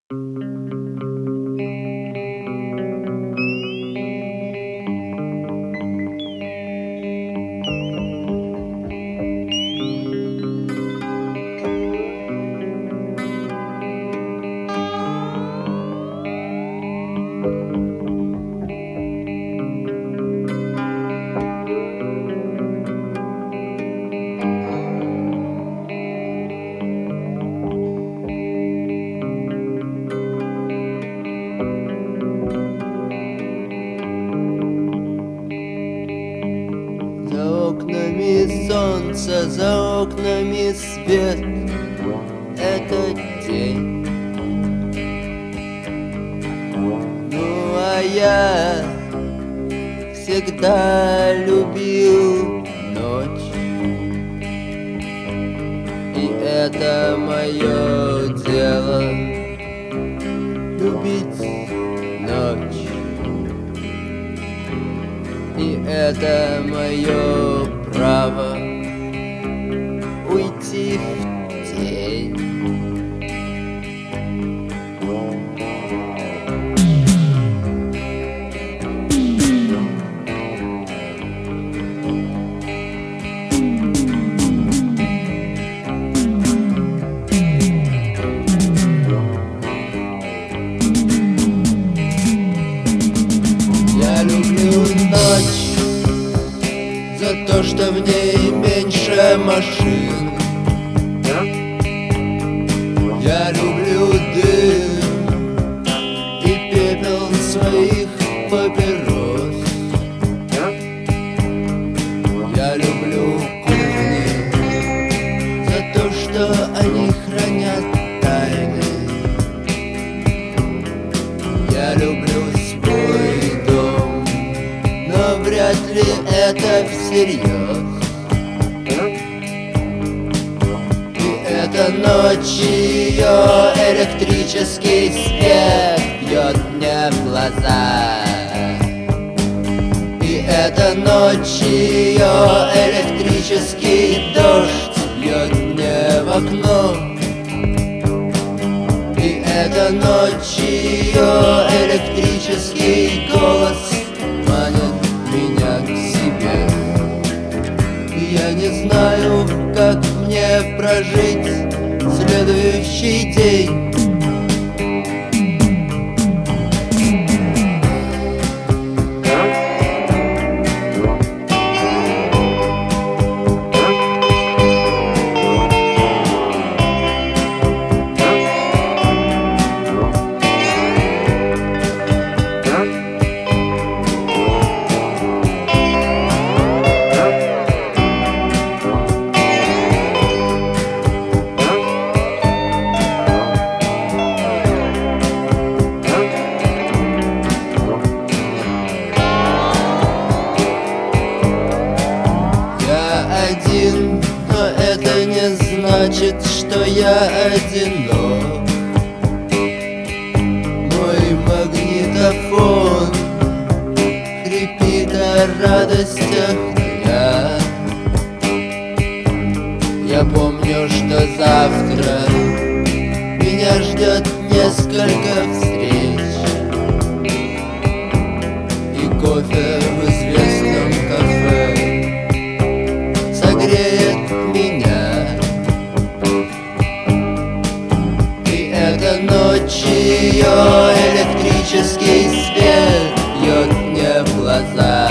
За окнами солнце, за окнами свет. Это день. Ну а я всегда любил ночь, и это мое дело — любить ночь. И это мое право уйти в тень. Я люблю ночь за то, что в ней меньше машин. Я люблю дым и пепел своих папирос. Я люблю кухни за то, что они хранят тайны. Я люблю свой дом, но вряд ли это всерьез. И эта ночь, ее электрический свет бьет мне в глаза. И эта ночь, ее электрический дождь бьет мне в окно. И эта ночь, ее электрический голос манит меня к себе. И я не знаю, как мне прожить следующий день. Один, но это не значит, что я одинок. Мой магнитофон хрипит о радостях дня. Я помню, что завтра меня ждет несколько встреч и кофе в известном кафе согреет меня. И эта ночь, ее электрический свет бьет мне в глаза.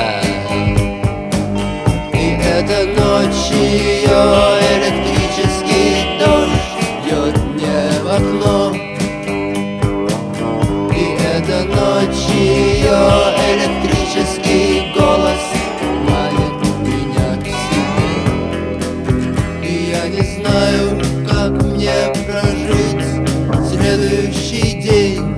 И эта ночь, ее электрический дождь бьет мне в окно. И эта ночь, ее электрический голос манит меня к себе. И я не знаю, как мне прожить следующий день.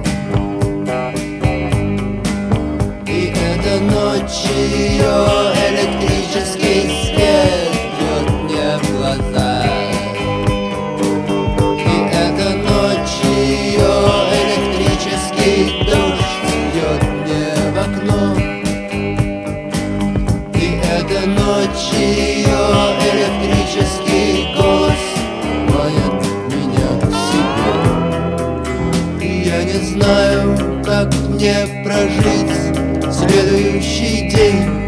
И эта ночь, ее электрический свет бьет мне в глаза. И эта ночь, ее электрический дождь бьет мне в окно. И эта ночь, ее электрический голос манит меня к себе. И я не знаю, как мне прожить следующий день.